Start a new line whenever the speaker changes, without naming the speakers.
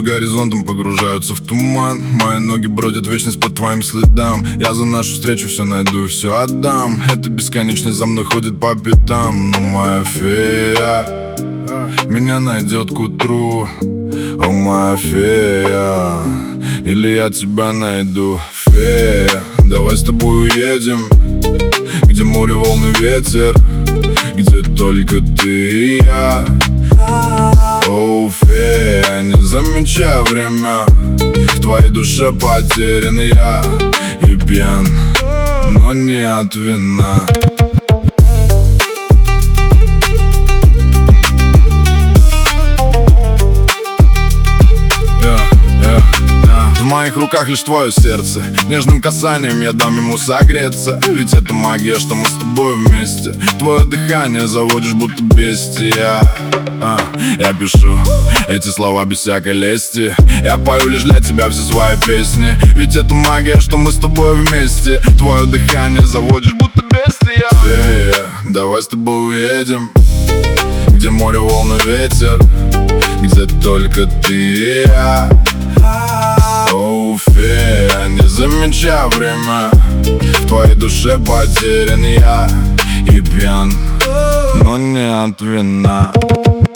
горизонтом погружаются в туман. Мои ноги бродят вечность по твоим следам. Я за нашу встречу все найду и все отдам. Эта бесконечность за мной ходит по пятам. Но моя фея меня найдет к утру. О, моя фея, или я тебя найду. Фея, давай с тобой уедем, где море, волны, ветер, где только ты и я. О, фея, не замечай время, в твоей душе потерян я. И пьян, но не от вина. В моих руках лишь твое сердце. Нежным касанием я дам ему согреться. Ведь это магия, что мы с тобой вместе. Твое дыхание заводишь, будто бестия. Я пишу эти слова без всякой лести. Я пою лишь для тебя все свои песни. Ведь это магия, что мы с тобой вместе. Твое дыхание заводишь, будто бестия. Фея, давай с тобой уедем, где море, волны, ветер, где только ты и я. О, фея, не замечай время, в твоей душе потерян я. И пьян, но не от вина.